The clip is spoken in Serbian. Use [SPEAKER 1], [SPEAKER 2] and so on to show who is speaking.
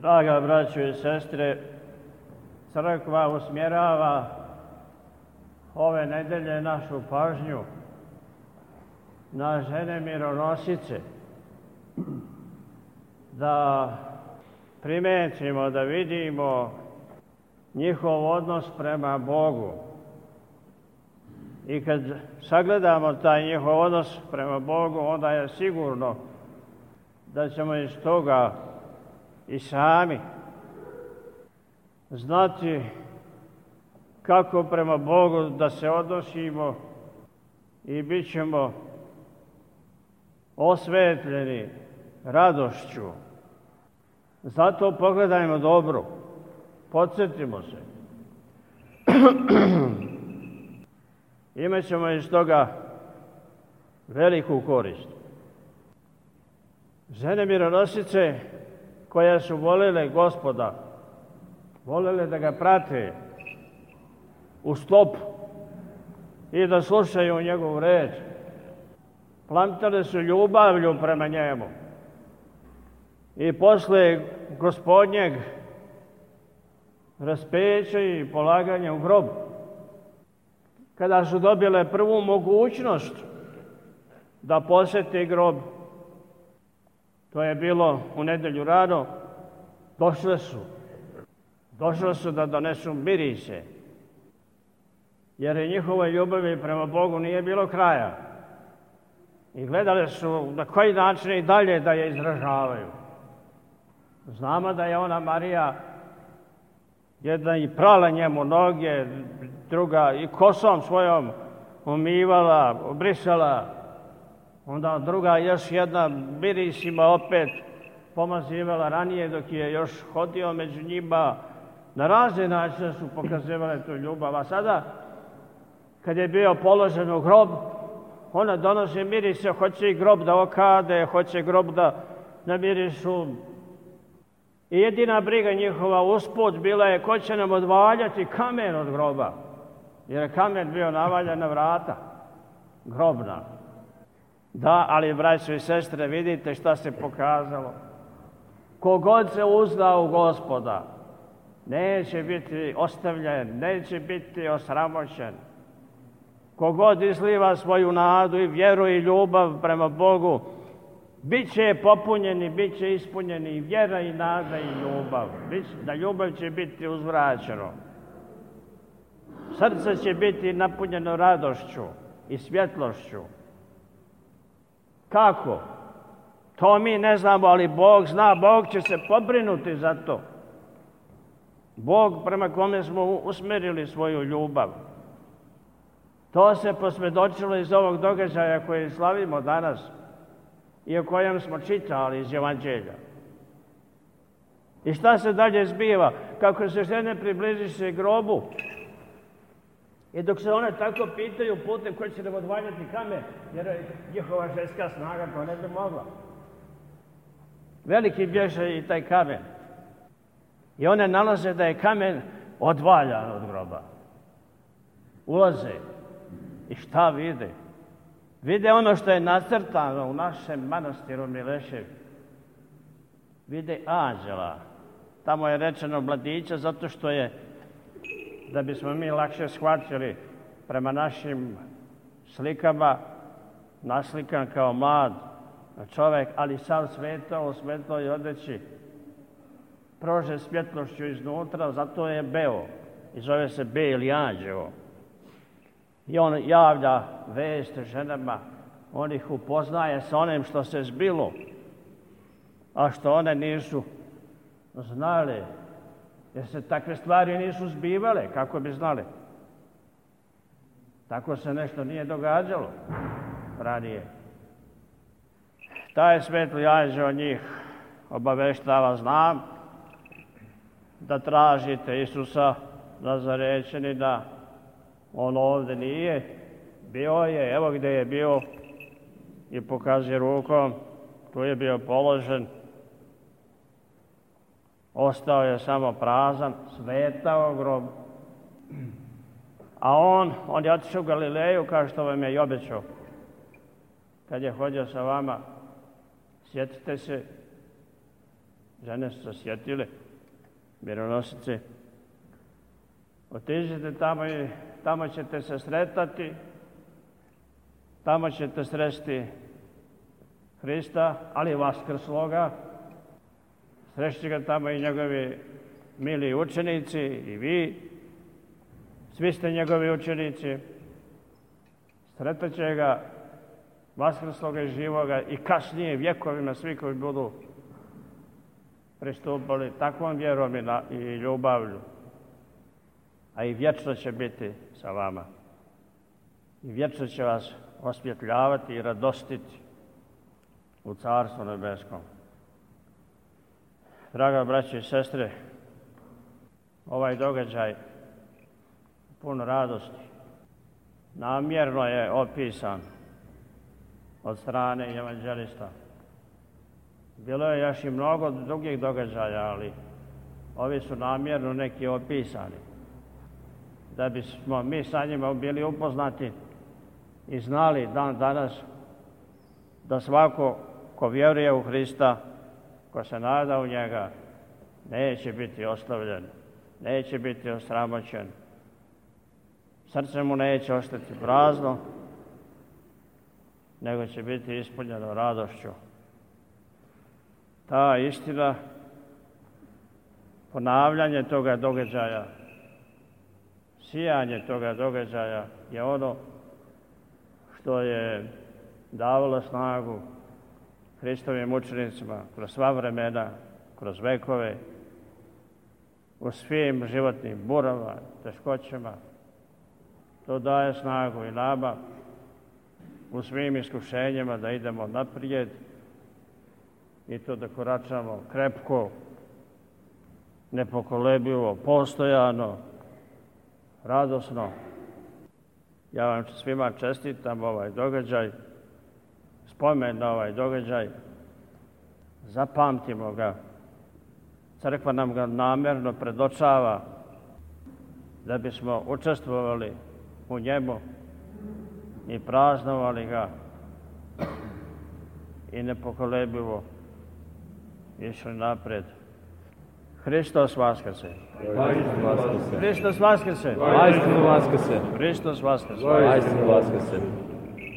[SPEAKER 1] Draga braćo i sestre, crkva usmjerava ove nedelje našu pažnju na žene mironosice, da primetimo, da vidimo njihov odnos prema Bogu. I kad sagledamo taj njihov odnos prema Bogu, onda je sigurno da ćemo iz toga i sami znati kako prema Bogu da se odnosimo i bit ćemo osvetljeni radošću. Zato pogledajmo dobro, podsjetimo se. Imat ćemo iz toga veliku korist. Žene mironosice koje su volile Gospoda, volile da ga prate u stopu i da slušaju njegovu reč, plamtale su ljubavlju prema njemu. I posle Gospodnjeg raspeća i polaganja u grob, kada su dobile prvu mogućnost da posjete grob, to je bilo u nedelju rano, došle su da donesu mirise, jer je njihove ljubavi prema Bogu nije bilo kraja. I gledali su na koji način i dalje da je izražavaju. Znamo da je ona Marija jedna i prala njemu noge, druga i kosom svojom umivala, obrisala, onda druga još jedna mirisima opet pomazivala ranije dok je još hodio među njima. Na razne načine su pokazivale tu ljubav. A sada, kad je bio položen u grob, ona donosi mirise, hoće i grob da okade, hoće grob da namirišu. I jedina briga njihova usput bila je ko će nam odvaljati kamen od groba, jer je kamen bio navaljan na vrata grobna. Da, ali braćo i sestre, vidite šta se pokazalo. Kogod se uzda u Gospoda, neće biti ostavljen, neće biti osramoćen. Kogod izliva svoju nadu i vjeru i ljubav prema Bogu, bit će popunjeni, bit će ispunjeni i vjera i nada i ljubav. Da ljubav će biti uzvraćeno. Srce će biti napunjeno radošću i svjetlošću. Kako? To mi ne znamo, ali Bog zna, Bog će se pobrinuti za to. Bog prema kome smo usmjerili svoju ljubav. To se posvjedočilo iz ovog događaja koji slavimo danas i o kojem smo čitali iz Evanđelja. I šta se dalje zbiva? Kako se žene približiše grobu i dok se one tako pitaju putem koji će nam odvaljati kamen, jer njihova ženska snaga to ne bi mogla. Veliki bježe i taj kamen. I one nalaze da je kamen odvaljan od groba. Ulaze. I šta vide? Vide ono što je nacrtano u našem manastiru Milešev. Vide anđela. Tamo je rečeno mladića zato što je, da bismo mi lakše shvatili, prema našim slikama naslikan kao mlad čovjek, ali sav svetao u svetloj odeći, prože svjetlošću iznutra, zato je beo i zove se beli anđeo. I on javlja vest ženama, on ih upoznaje sa onim što se zbilo, a što one nisu znale, jer se takve stvari nisu zbivale, kako bi znali. Tako se nešto nije događalo ranije. Taj svetli anđeo njih obaveštava, znam da tražite Isusa Nazarečanina, on ovdje nije, bio je, evo gdje je bio, i pokazuje rukom, tu je bio položen, ostao je samo prazan, svetao grob. A on je otišao u Galileju, kao što vam je i obećao, kad je hodio sa vama. Sjetite se, žene su se sjetile, mironosice. Otiđite tamo i tamo ćete se sretati, tamo ćete sresti Hrista, ali vaskrsloga. Srešće ga tamo i njegovi mili učenici i vi. Svi ste njegovi učenici. Sretat će ga vaskrsloga i živoga i kasnije vjekovima svi koji budu pristupali takvom vjerom i ljubavlju. A i vječno će biti sa vama. I vječno će vas osvjetljavati i radostiti u Carstvu nebeskom. Draga braće i sestre, ovaj događaj pun radosti namjerno je opisan od strane evanđelista. Bilo je još i mnogo drugih događaja, ali ovi su namjerno neki opisani. Da bismo mi sa njima bili upoznati i znali dan danas da svako ko vjeruje u Hrista, ko se nada u njega, neće biti ostavljen, neće biti osramoćen. Srce mu neće ostati prazno, nego će biti ispunjeno radošću. Ta istina, ponavljanje toga događaja, sijanje toga događaja je ono što je davalo snagu Hristovim učenicima kroz sva vremena, kroz vekove, u svim životnim burama, teškoćama. To daje snagu i nama u svim iskušenjima da idemo naprijed i to da koračamo krepko, nepokolebljivo, postojano, radosno. Ja vam svima čestitam ovaj događaj, spomen na ovaj događaj, zapamtimo ga. Crkva nam ga namjerno predočava da bismo učestvovali u njemu i praznovali ga i nepokolebljivo išli napred. Hristos vaskrse! Hristos vaskrse!
[SPEAKER 2] Hristos vaskrse!
[SPEAKER 1] Hristos vaskrse!
[SPEAKER 2] Hristos vaskrse!